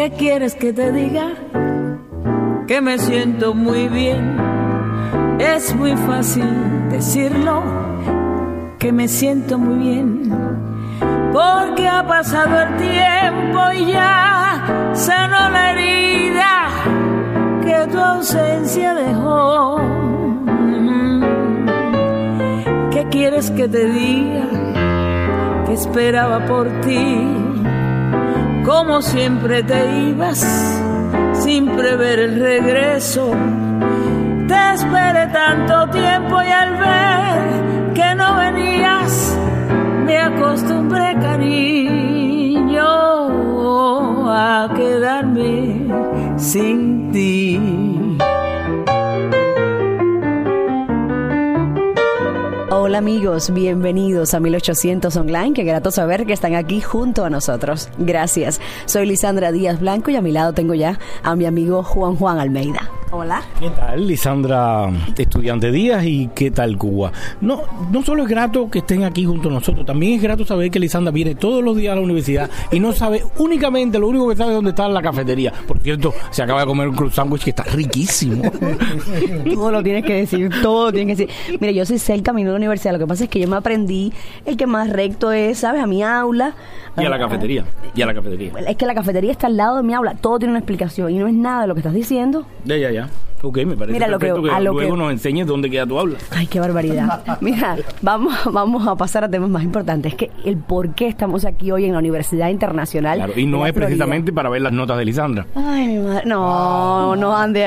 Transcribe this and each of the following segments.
¿Qué quieres que te diga? Que me siento muy bien. Es muy fácil decirlo, que me siento muy bien, porque ha pasado el tiempo y ya sanó la herida que tu ausencia dejó. ¿Qué quieres que te diga? Que esperaba por ti, como siempre te ibas, sin prever el regreso. Te esperé tanto tiempo y al ver que no venías, me acostumbré, cariño, a quedarme sin ti. Hola amigos, bienvenidos a 1800 Online, qué grato saber que están aquí junto a nosotros. Gracias, soy Lisandra Díaz Blanco y a mi lado tengo ya a mi amigo Juan Almeida. Hola. ¿Qué tal, Lisandra, estudiante Díaz, y qué tal Cuba? No solo es grato que estén aquí junto a nosotros, también es grato saber que Lisandra viene todos los días a la universidad y no sabe únicamente, lo único que sabe es dónde está la cafetería. Por cierto, se acaba de comer un cruz sándwich que está riquísimo. Todo lo tienes que decir, todo lo tienes que decir. Mira, yo soy cerca, camino a la universidad, lo que pasa es que yo me aprendí el que más recto es, ¿sabes? A mi aula. Y a la cafetería. Es que la cafetería está al lado de mi aula, todo tiene una explicación y no es nada de lo que estás diciendo. Ya. Ok, me parece perfecto que luego nos enseñes dónde queda tu aula. Ay, qué barbaridad. Mira, vamos a pasar a temas más importantes. Es que el por qué estamos aquí hoy en la Universidad Internacional. Claro, y no es precisamente para ver las notas de Lisandra. Ay, mi madre. No ande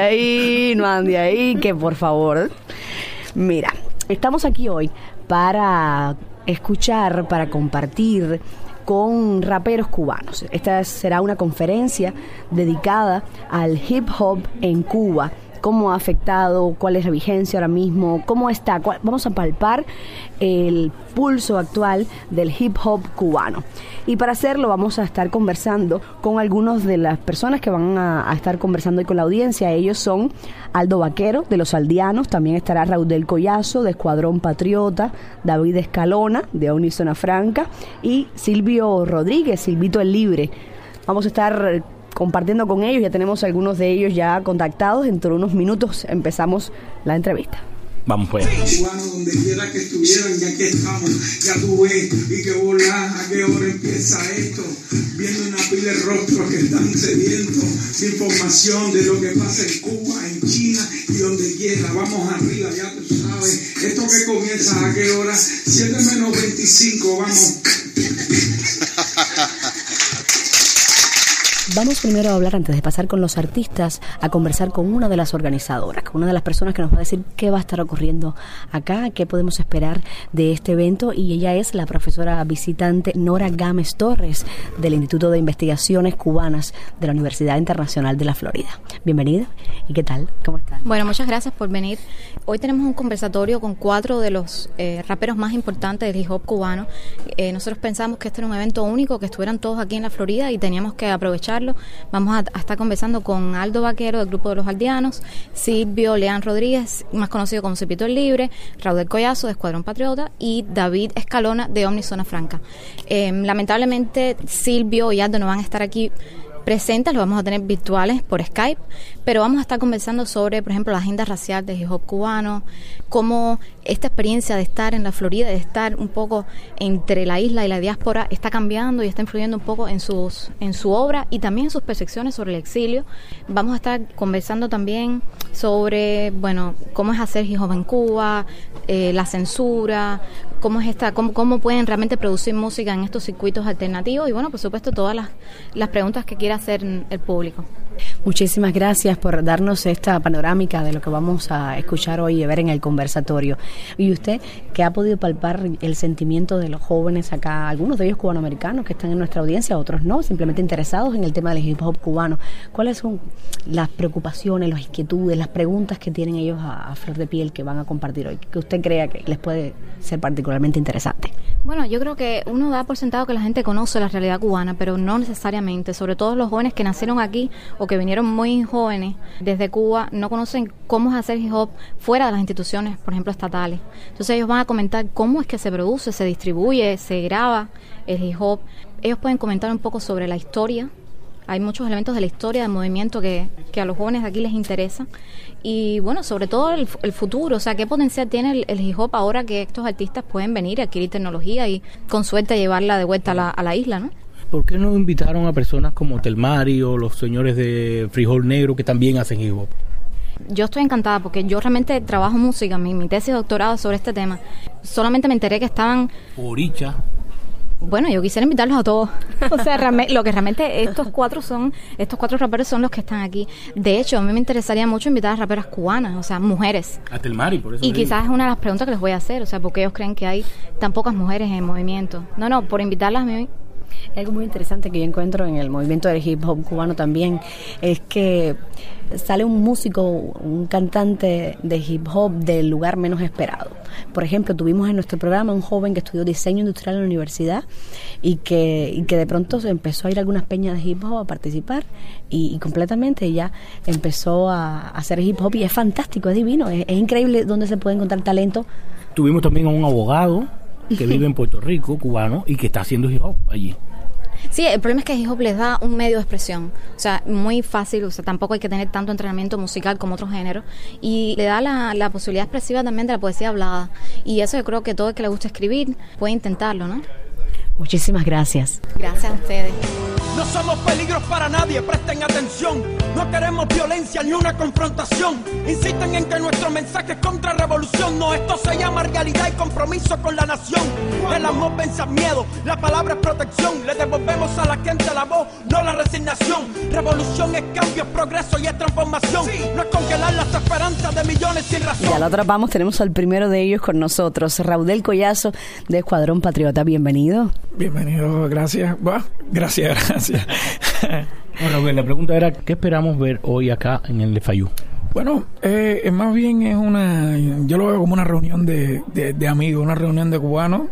ahí, que por favor. Mira, estamos aquí hoy para escuchar, para compartir con raperos cubanos. Esta será una conferencia dedicada al hip hop en Cuba. Cómo ha afectado, cuál es la vigencia ahora mismo, cómo está. Vamos a palpar el pulso actual del hip hop cubano. Y para hacerlo vamos a estar conversando con algunos de las personas que van a estar conversando hoy con la audiencia. Ellos son Aldo Vaquero, de Los Aldeanos, también estará Raúl del Collazo, de Escuadrón Patriota, David Escalona, de Omni Zona Franca, y Silvio Rodríguez, Silvito el Libre. Vamos a estar compartiendo con ellos, ya tenemos algunos de ellos ya contactados. Dentro de unos minutos empezamos la entrevista. Vamos pues. Cubano, donde quiera que estuvieran, ya que estamos, ya tú ves, y que volás, a qué hora empieza esto, viendo una pila de rostros que están sedientos de información de lo que pasa en Cuba, en China y donde quiera. Vamos arriba, ya tú sabes, esto que comienza a qué hora, 7:25, vamos. Vamos primero a hablar, antes de pasar con los artistas, a conversar con una de las organizadoras, con una de las personas que nos va a decir qué va a estar ocurriendo acá, qué podemos esperar de este evento, y ella es la profesora visitante Nora Gámez Torres del Instituto de Investigaciones Cubanas de la Universidad Internacional de la Florida. Bienvenida, ¿y qué tal? ¿Cómo están? Bueno, muchas gracias por venir. Hoy tenemos un conversatorio con 4 de los raperos más importantes del hip hop cubano. Nosotros pensamos que este era un evento único, que estuvieran todos aquí en la Florida y teníamos que aprovecharlo. Vamos a estar conversando con Aldo Vaquero del grupo de Los Aldeanos, Silvio Leán Rodríguez, más conocido como Silvito el Libre, Raúl del Collazo de Escuadrón Patriota y David Escalona de Omni Zona Franca. Lamentablemente Silvio y Aldo no van a estar aquí presentes, los vamos a tener virtuales por Skype, pero vamos a estar conversando sobre, por ejemplo, la agenda racial del hip hop cubano, cómo esta experiencia de estar en la Florida, de estar un poco entre la isla y la diáspora, está cambiando y está influyendo un poco en su obra y también en sus percepciones sobre el exilio. Vamos a estar conversando también sobre, bueno, cómo es hacer hip hop en Cuba, la censura, cómo pueden realmente producir música en estos circuitos alternativos y, bueno, por supuesto, todas las preguntas que quiera hacer el público. Muchísimas gracias por darnos esta panorámica de lo que vamos a escuchar hoy y ver en el conversatorio. Y usted, que ha podido palpar el sentimiento de los jóvenes acá, algunos de ellos cubanoamericanos que están en nuestra audiencia, otros no, simplemente interesados en el tema del hip hop cubano. ¿Cuáles son las preocupaciones, las inquietudes, las preguntas que tienen ellos a flor de piel que van a compartir hoy, que usted crea que les puede ser particularmente interesante? Bueno, yo creo que uno da por sentado que la gente conoce la realidad cubana, pero no necesariamente, sobre todo los jóvenes que nacieron aquí o que vinieron muy jóvenes desde Cuba, no conocen cómo es hacer hip hop fuera de las instituciones, por ejemplo, estatales. Entonces ellos van a comentar cómo es que se produce, se distribuye, se graba el hip hop. Ellos pueden comentar un poco sobre la historia hay muchos elementos de la historia del movimiento que a los jóvenes de aquí les interesan. Y bueno, sobre todo el futuro, o sea, qué potencial tiene el hip hop ahora que estos artistas pueden venir a adquirir tecnología y con suerte llevarla de vuelta a la isla, ¿no? ¿Por qué no invitaron a personas como Telmari o los señores de Frijol Negro que también hacen hip hop? Yo estoy encantada porque yo realmente trabajo música, mi tesis de doctorado sobre este tema. Solamente me enteré que estaban... Oricha. Bueno, yo quisiera invitarlos a todos. O sea, lo que realmente estos cuatro raperos son los que están aquí. De hecho, a mí me interesaría mucho invitar a raperas cubanas, o sea, mujeres. A Telmari, por eso. Y quizás es una de las preguntas que les voy a hacer, o sea, ¿por qué ellos creen que hay tan pocas mujeres en el movimiento? No, por invitarlas a mí. Algo muy interesante que yo encuentro en el movimiento del hip hop cubano también es que sale un músico, un cantante de hip hop del lugar menos esperado. Por ejemplo, tuvimos en nuestro programa un joven que estudió diseño industrial en la universidad y que de pronto se empezó a ir a algunas peñas de hip hop a participar y completamente ya empezó a hacer hip hop y es fantástico, es divino, es increíble dónde se puede encontrar talento. Tuvimos también a un abogado que vive en Puerto Rico, cubano, y que está haciendo hip hop allí. Sí, el problema es que el hip hop les da un medio de expresión, o sea, muy fácil, o sea, tampoco hay que tener tanto entrenamiento musical como otros géneros, y le da la posibilidad expresiva también de la poesía hablada, y eso yo creo que todo el que le gusta escribir puede intentarlo, ¿no? Muchísimas gracias. Gracias a ustedes. No somos peligros para nadie, presten atención. No queremos violencia ni una confrontación. Insisten en que nuestro mensaje es contra revolución. No, esto se llama realidad y compromiso con la nación. El amor vence al miedo, la palabra es protección. Le devolvemos a la gente la voz, no la resignación. Revolución es cambio, es progreso y es transformación. No es congelar las esperanzas de millones sin razón. Y a la otra vamos, tenemos al primero de ellos con nosotros, Raudel Collazo de Escuadrón Patriota. Bienvenido. Bienvenido, gracias. Gracias. Bueno, Raúl, la pregunta era, ¿qué esperamos ver hoy acá en el FAYU? Bueno, más bien yo lo veo como una reunión de amigos, una reunión de cubanos,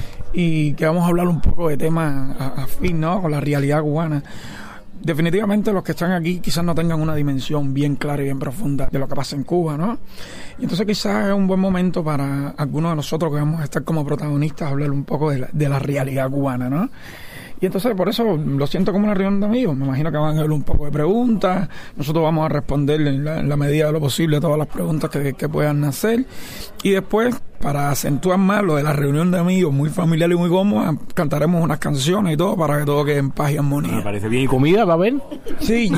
y que vamos a hablar un poco de temas afín, ¿no?, con la realidad cubana. Definitivamente los que están aquí quizás no tengan una dimensión bien clara y bien profunda de lo que pasa en Cuba, ¿no? Y entonces quizás es un buen momento para algunos de nosotros que vamos a estar como protagonistas hablar un poco de la realidad cubana, ¿no? Y entonces por eso lo siento como una reunión de amigos. Me imagino que van a haber un poco de preguntas. Nosotros vamos a responder en la medida de lo posible todas las preguntas que puedan hacer. Y después, para acentuar más lo de la reunión de amigos, muy familiar y muy cómoda, cantaremos unas canciones y todo para que todo quede en paz y armonía. Me parece bien. ¿Y comida va a haber? Sí,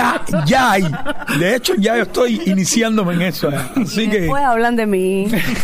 ya hay. De hecho, ya yo estoy iniciándome en eso. Así que... Después hablan de mí.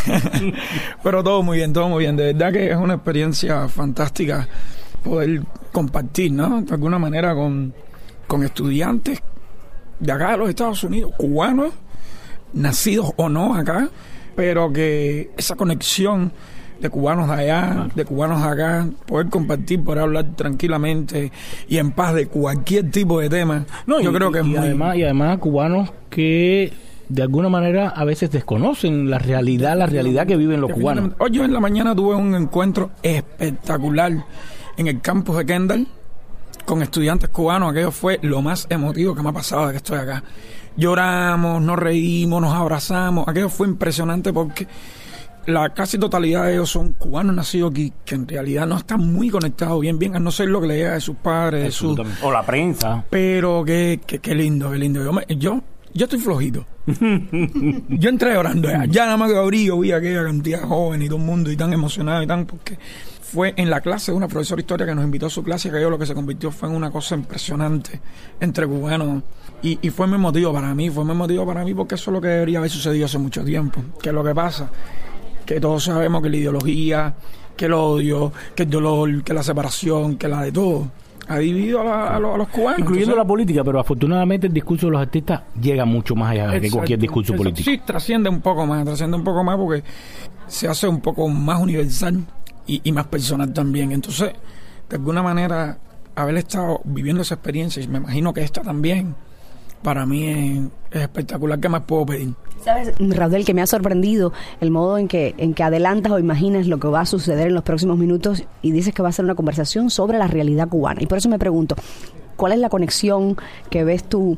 Pero todo muy bien, todo muy bien. De verdad que es una experiencia fantástica poder compartir, ¿no?, de alguna manera con estudiantes de acá de los Estados Unidos, cubanos, nacidos o no acá, pero que esa conexión de cubanos de allá, de cubanos de acá, poder compartir, poder hablar tranquilamente y en paz de cualquier tipo de tema, yo creo que es muy... Además cubanos que de alguna manera a veces desconocen la realidad que viven los cubanos. Hoy yo en la mañana tuve un encuentro espectacular en el campus de Kendall con estudiantes cubanos. Aquello fue lo más emotivo que me ha pasado de que estoy acá. Lloramos, nos reímos, nos abrazamos. Aquello fue impresionante porque la casi totalidad de ellos son cubanos nacidos aquí, que en realidad no están muy conectados bien, a no ser lo que le llega de sus padres, o la prensa. Pero qué lindo. Yo estoy flojito. Yo entré orando ya nada más que abrí, yo vi aquella cantidad de jóvenes y todo el mundo y tan emocionado y tan, porque fue en la clase de una profesora de historia que nos invitó a su clase, que lo que se convirtió fue en una cosa impresionante entre cubanos, y fue muy emotivo para mí porque eso es lo que debería haber sucedido hace mucho tiempo. Que lo que pasa, que todos sabemos que la ideología, que el odio, que el dolor, que la separación, que la de todo ha dividido a los cubanos. Incluyendo entonces, la política, pero afortunadamente el discurso de los artistas llega mucho más allá de cualquier discurso político. Sí, trasciende un poco más porque se hace un poco más universal y más personal también. Entonces, de alguna manera, haber estado viviendo esa experiencia, y me imagino que esta también, para mí es espectacular. ¿Qué más puedo pedir? ¿Sabes, Raudel, que me ha sorprendido el modo en que adelantas o imaginas lo que va a suceder en los próximos minutos y dices que va a ser una conversación sobre la realidad cubana? Y por eso me pregunto, ¿cuál es la conexión que ves tú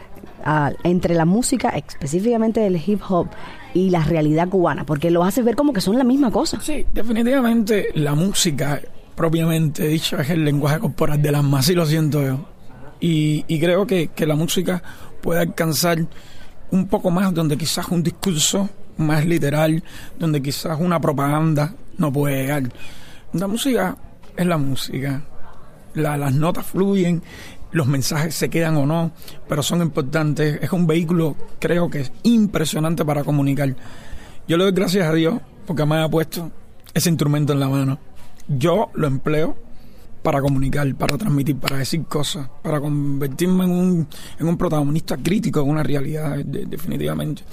entre la música, específicamente del hip hop, y la realidad cubana? Porque lo haces ver como que son la misma cosa. Sí, definitivamente la música, propiamente dicho, es el lenguaje corporal del alma, así lo siento yo. Y creo que la música puede alcanzar un poco más, donde quizás un discurso más literal, donde quizás una propaganda no puede llegar. La música es la música. Las notas fluyen, los mensajes se quedan o no, pero son importantes. Es un vehículo, creo que es impresionante para comunicar. Yo le doy gracias a Dios porque me ha puesto ese instrumento en la mano. Yo lo empleo para comunicar, para transmitir, para decir cosas, para convertirme en un protagonista crítico de una realidad, definitivamente.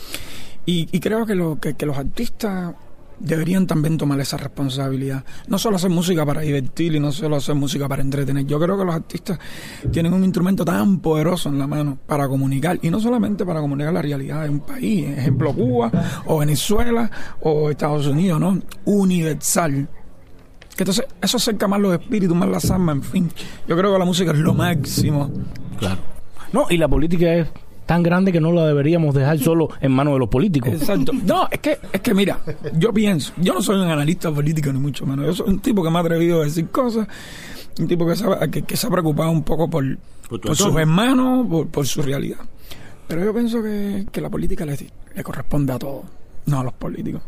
Y creo que los artistas deberían también tomar esa responsabilidad. No solo hacer música para divertir y no solo hacer música para entretener. Yo creo que los artistas tienen un instrumento tan poderoso en la mano para comunicar, y no solamente para comunicar la realidad de un país, ejemplo Cuba o Venezuela o Estados Unidos, ¿no? Universal. Que entonces eso acerca más los espíritus, más las almas, en fin. Yo creo que la música es lo máximo. Claro. No, y la política es tan grande que no la deberíamos dejar solo en manos de los políticos. Exacto. No, es que mira, yo pienso, yo no soy un analista político ni mucho menos. Yo soy un tipo que me ha atrevido a decir cosas, un tipo que se ha preocupado un poco por sus hermanos, por su realidad. Pero yo pienso que la política le corresponde a todos, no a los políticos.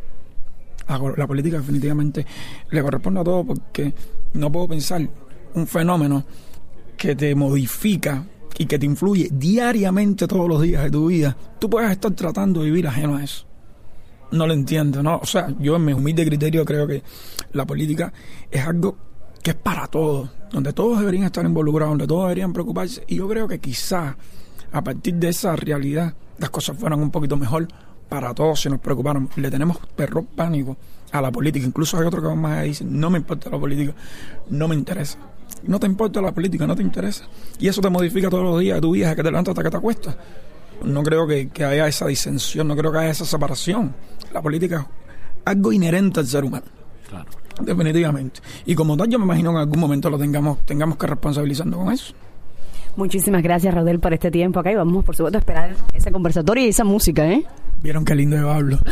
La política definitivamente le corresponde a todos, porque no puedo pensar un fenómeno que te modifica y que te influye diariamente todos los días de tu vida. Tú puedes estar tratando de vivir ajeno a eso. No lo entiendo, ¿no? O sea, yo en mi humilde criterio creo que la política es algo que es para todos, donde todos deberían estar involucrados, donde todos deberían preocuparse. Y yo creo que quizás a partir de esa realidad las cosas fueran un poquito mejor para todos si nos preocuparon. Le tenemos perro pánico a la política. Incluso hay otro que más a decir: no me importa la política, no me interesa. No te importa la política, no te interesa. Y eso te modifica todos los días de tu vida, desde que te levantas hasta que te acuestas. No creo que haya esa disensión, no creo que haya esa separación. La política es algo inherente al ser humano. Claro. Definitivamente. Y como tal, yo me imagino que en algún momento lo tengamos que responsabilizarnos con eso. Muchísimas gracias, Rodel, por este tiempo acá, y vamos, por supuesto, a esperar ese conversatorio y esa música, ¿eh? ¿Vieron qué lindo yo hablo?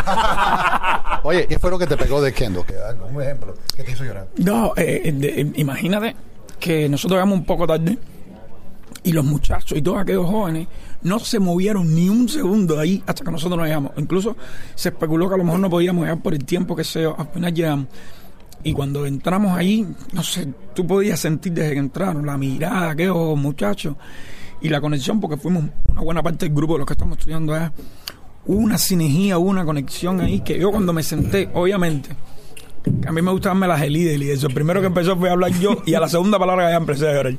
Oye, ¿qué fue lo que te pegó de Kendo? Un ejemplo, ¿qué te hizo llorar? No, imagínate que nosotros llegamos un poco tarde y los muchachos y todos aquellos jóvenes no se movieron ni un segundo de ahí hasta que nosotros nos llegamos. Incluso se especuló que a lo mejor no podíamos llegar por el tiempo que sea. Al final llegamos. Y cuando entramos ahí, no sé, tú podías sentir desde que entraron la mirada de aquellos muchachos y la conexión, porque fuimos una buena parte del grupo de los que estamos estudiando allá. Hubo una sinergia, hubo una conexión ahí que yo cuando me senté, obviamente, a mí me gusta darme las líder y eso. El primero que empezó fue a hablar yo y a la segunda palabra ya empecé a llorar.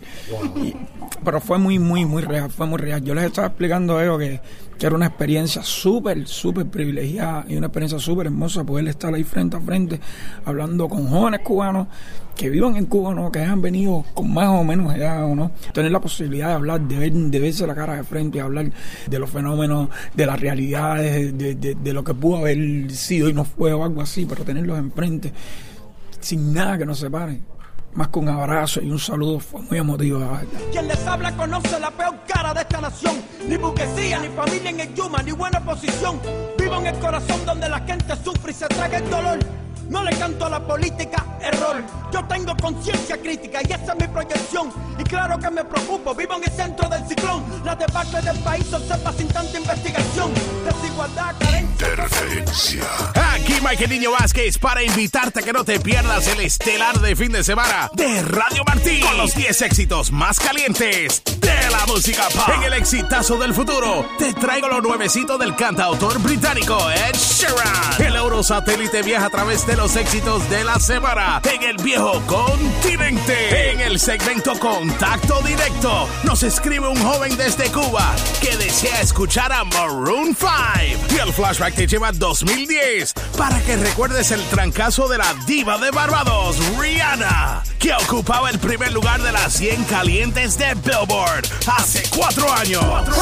Pero fue muy real, fue muy real. Yo les estaba explicando a ellos que era una experiencia súper privilegiada y una experiencia súper hermosa poder estar ahí frente a frente hablando con jóvenes cubanos que vivan en Cuba, ¿no? Que hayan venido con más o menos edad, ¿o no? Tener la posibilidad de hablar, de verse la cara de frente y hablar de los fenómenos, de las realidades, de lo que pudo haber sido y no fue o algo así, pero tenerlos enfrente sin nada que nos separe. Más que un abrazo y un saludo, fue muy emotivo, la verdad. Quien les habla conoce la peor cara de esta nación. Ni burguesía, ni familia en el Yuma, ni buena posición. Vivo en el corazón donde la gente sufre y se traga el dolor. No le canto a la política, error. Yo tengo conciencia crítica y esa es mi proyección. Y claro que me preocupo, vivo en el centro del ciclón. Las debates del país se observa sin tanta investigación. Desigualdad, carencia. Interferencia. Aquí Michael Niño Vázquez para invitarte a que no te pierdas el estelar de fin de semana de Radio Martí, con los 10 éxitos más calientes de la música pop. En el exitazo del futuro te traigo lo nuevecito del cantautor británico Ed Sheeran. El Eurosatélite viaja a través de los éxitos de la semana en el viejo continente. En el segmento Contacto Directo nos escribe un joven desde Cuba que desea escuchar a Maroon 5 y el flashback te lleva a 2010 para que recuerdes el trancazo de la diva de Barbados, Rihanna, que ocupaba el primer lugar de las 100 calientes de Billboard hace 4 años.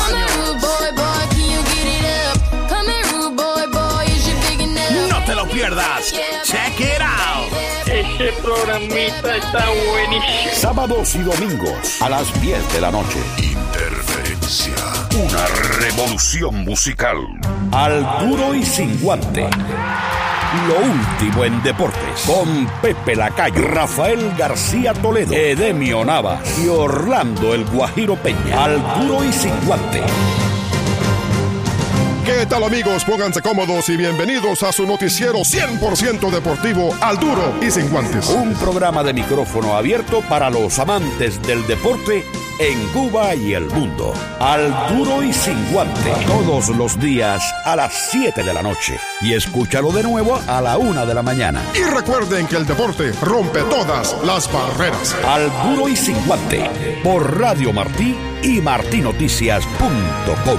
No te lo pierdas. Check it out. Ese programita está buenísimo. Sábados y domingos a las 10 de la noche. Interferencia. Una revolución musical. Al duro y sin guante. Lo último en deportes, con Pepe Lacayo, Rafael García Toledo, Edemio Navas y Orlando el Guajiro Peña. Al duro y sin guante. ¿Qué tal, amigos? Pónganse cómodos y bienvenidos a su noticiero 100% deportivo, Al Duro y Sin Guantes. Un programa de micrófono abierto para los amantes del deporte en Cuba y el mundo. Al Duro y Sin Guante, todos los días a las 7 de la noche. Y escúchalo de nuevo a la 1 de la mañana. Y recuerden que el deporte rompe todas las barreras. Al Duro y Sin Guante, por Radio Martí y martinoticias.com.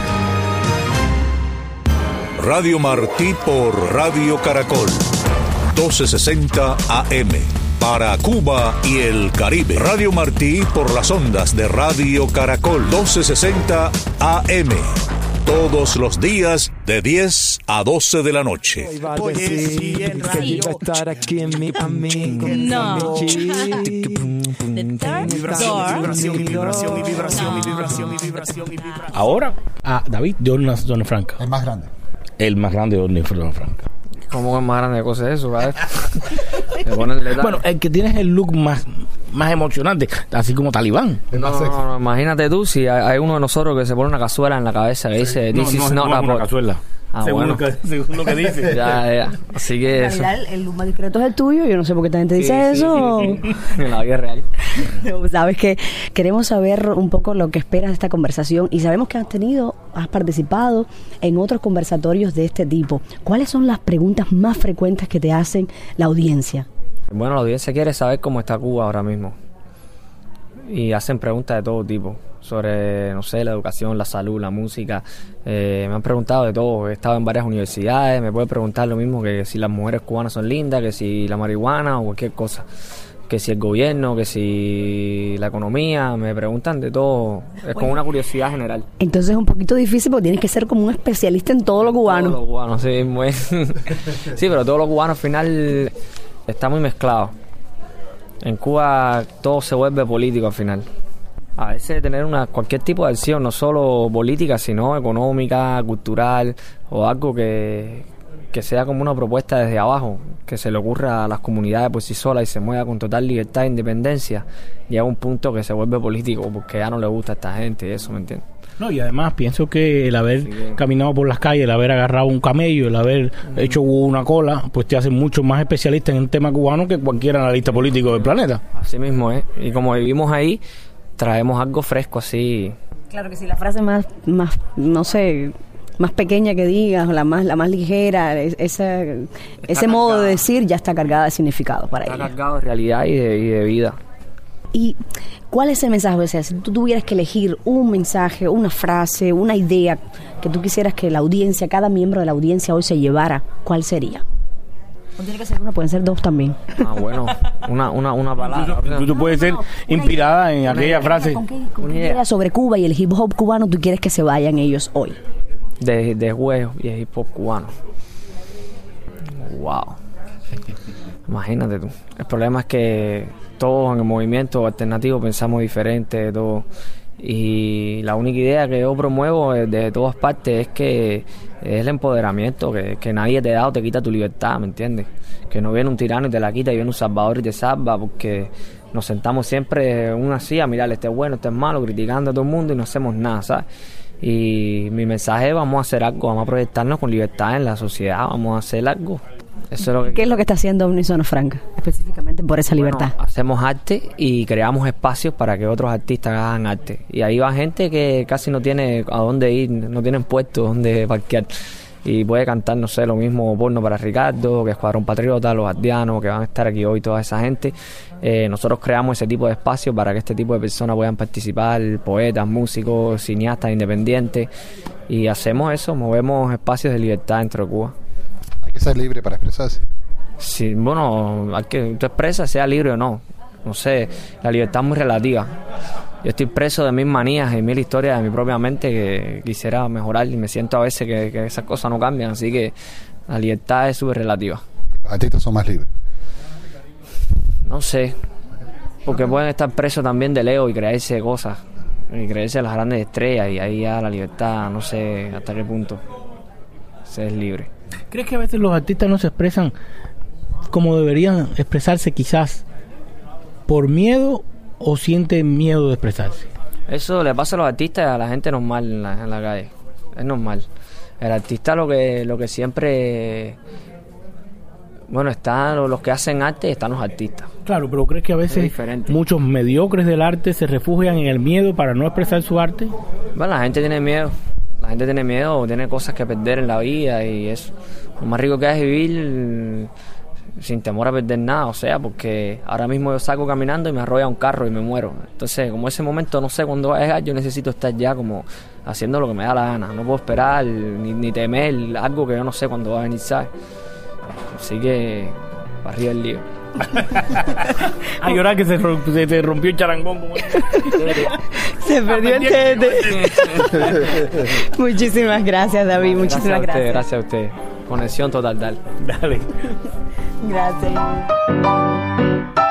Radio Martí por Radio Caracol, 1260 AM, para Cuba y el Caribe. Radio Martí por las ondas de Radio Caracol, 1260 AM, todos los días de 10 a 12 de la noche. Ahora, David, de una zona franca. El más grande. El más grande de zona franca. ¿Cómo es más grande de cosas eso? Bueno, el que tienes el look más emocionante, así como Talibán. No, imagínate tú si hay uno de nosotros que se pone una cazuela en la cabeza que dice "This is not a una cazuela". Según lo que dice. Ya. Así que eso. El look más discreto es el tuyo. Yo no sé por qué esta gente dice eso. Sí. En la vida real. Sabes que queremos saber un poco lo que esperas de esta conversación y sabemos que has participado en otros conversatorios de este tipo. ¿Cuáles son las preguntas más frecuentes que te hacen la audiencia? Bueno, la audiencia quiere saber cómo está Cuba ahora mismo. Y hacen preguntas de todo tipo. Sobre, no sé, la educación, la salud, la música. Me han preguntado de todo. He estado en varias universidades. Me pueden preguntar lo mismo, que si las mujeres cubanas son lindas, que si la marihuana o cualquier cosa. Que si el gobierno, que si la economía. Me preguntan de todo. Es como una curiosidad general. Entonces es un poquito difícil porque tienes que ser como un especialista en todo lo cubano. Todo lo cubano, sí. Sí, pero todo lo cubano al final está muy mezclado. En Cuba todo se vuelve político al final. A veces tener cualquier tipo de acción, no solo política, sino económica, cultural, o algo que sea como una propuesta desde abajo, que se le ocurra a las comunidades por sí solas y se mueva con total libertad e independencia, llega a un punto que se vuelve político porque ya no le gusta a esta gente y eso, ¿me entiendes? No, y además pienso que el haber caminado por las calles, el haber agarrado un camello, el haber hecho una cola, pues te hace mucho más especialista en el tema cubano que cualquier analista político del planeta. Así mismo, ¿eh? Y como vivimos ahí, traemos algo fresco así. Claro que sí, la frase más no sé, más pequeña que digas, o la más ligera, ese modo de decir ya está cargada de significado para ella. Está cargado de realidad y de vida. ¿Y cuál es el mensaje? O sea, si tú tuvieras que elegir un mensaje, una frase, una idea que tú quisieras que la audiencia, cada miembro de la audiencia hoy se llevara, ¿cuál sería? No tiene que ser una, pueden ser dos también. Bueno, una palabra. Tú puedes ser inspirada en aquella frase. ¿Con qué idea sobre Cuba y el hip hop cubano tú quieres que se vayan ellos hoy? De juegos y el hip hop cubano. Wow. Imagínate tú. El problema es que todos en el movimiento alternativo pensamos diferente de todo. Y la única idea que yo promuevo de todas partes es que es el empoderamiento, que nadie te da o te quita tu libertad, ¿me entiendes? Que no viene un tirano y te la quita y viene un salvador y te salva, porque nos sentamos siempre una así a mirar, este es bueno, este es malo, criticando a todo el mundo y no hacemos nada, ¿sabes? Y mi mensaje es: vamos a hacer algo, vamos a proyectarnos con libertad en la sociedad, vamos a hacer algo. Eso es lo que... ¿Qué es lo que está haciendo Omni-Zona Franca, específicamente por esa libertad? Hacemos arte y creamos espacios para que otros artistas hagan arte. Y ahí va gente que casi no tiene a dónde ir, no tienen puesto donde parquear. Y puede cantar, no sé, lo mismo Porno para Ricardo, que Escuadrón Patriota, Los Ardianos, que van a estar aquí hoy, toda esa gente. Nosotros creamos ese tipo de espacios para que este tipo de personas puedan participar, poetas, músicos, cineastas independientes. Y hacemos eso, movemos espacios de libertad dentro de Cuba. Hay que ser libre para expresarse. Sí, bueno, hay que tú expresas, sea libre o no. No sé, la libertad es muy relativa. Yo estoy preso de mis manías y mil historias de mi propia mente que quisiera mejorar y me siento a veces que esas cosas no cambian, así que la libertad es súper relativa. ¿Los artistas son más libres? No sé, porque pueden estar presos también del ego y creerse cosas, y creerse las grandes estrellas, y ahí ya la libertad, no sé hasta qué punto se es libre. ¿Crees que a veces los artistas no se expresan como deberían expresarse, quizás por miedo, o sienten miedo de expresarse? Eso le pasa a los artistas y a la gente normal en la calle. Es normal. El artista lo que siempre... Bueno, están los que hacen arte, están los artistas. Claro, pero ¿crees que a veces muchos mediocres del arte se refugian en el miedo para no expresar su arte? Bueno, la gente tiene miedo. La gente tiene miedo o tiene cosas que perder en la vida, y eso. Lo más rico que es vivir sin temor a perder nada, o sea, porque ahora mismo yo salgo caminando y me arrolla un carro y me muero. Entonces, como ese momento no sé cuándo va a llegar, yo necesito estar ya como haciendo lo que me da la gana. No puedo esperar ni temer algo que yo no sé cuándo va a venir, ¿sabes? Así que, para arriba el lío. A llorar que se rompió el charangón. Se perdió el tete. Muchísimas gracias, David. Muchísimas gracias. Gracias a usted. Conexión total, dale. Dale. Gracias.